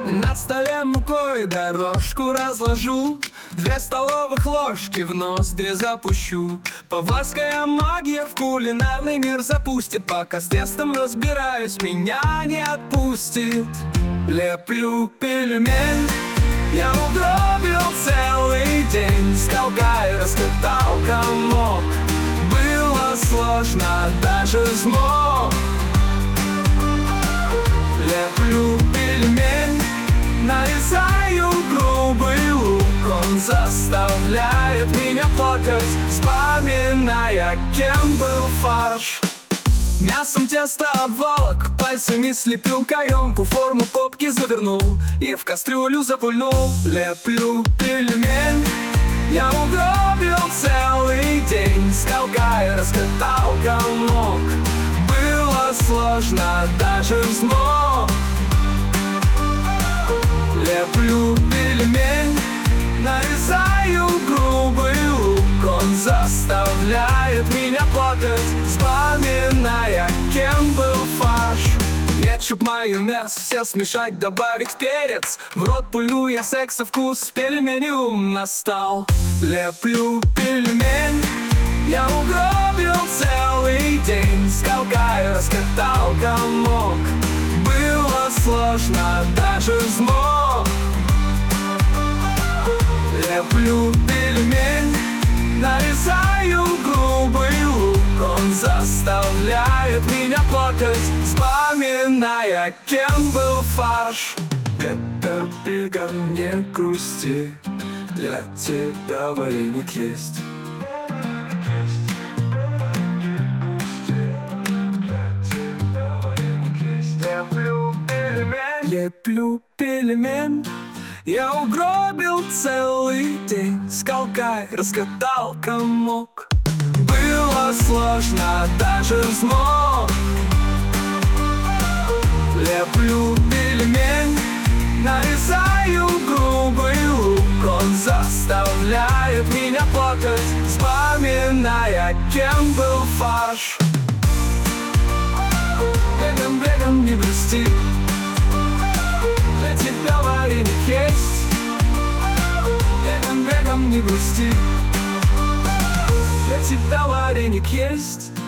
На столе мукой дорожку разложу, 2 столовых ложки в ноздри запущу. Поварская магия в кулинарный мир запустит. Пока с тестом разбираюсь, меня не отпустит. Леплю пельмень, я угробил целый день. С колкой раскатал комок, было сложно, даже взмок. Леплю пельмень, нарезаю грубый лук. Он заставляет меня плакать, вспоминая, кем был фарш. Мясом тесто обволок, пальцами слепил каемку, форму попки завернул и в кастрюлю запульнул. Леплю пельмень, я угробил целый день. С колкой раскатал комок, было сложно, даже взмок. Леплю пельмень, нарезаю грубый лук. Он заставляет меня плакать, вспоминая, кем был фарш. Кетчуп, майонез, все смешать, добавить перец. В рот пульну я, секса вкус, пельменю настал. Леплю пельмень, я угробил целый день. С колкой раскатал комок, было сложно, даже взмок. Леплю пельмень, нарезаю грубый лук. Он заставляет меня плакать, вспоминая, кем был фарш. Это пига, не грусти, для тебя вареник есть. Леплю пельмень, я угробил целый день. С колкой раскатал комок, было сложно, даже взмок. Леплю пельмень, нарезаю грубый лук. Он заставляет меня плакать, вспоминая, кем был фарш. Бегом, не грусти, для тебя вареник есть. Бегом, не грусти, для тебя вареник есть.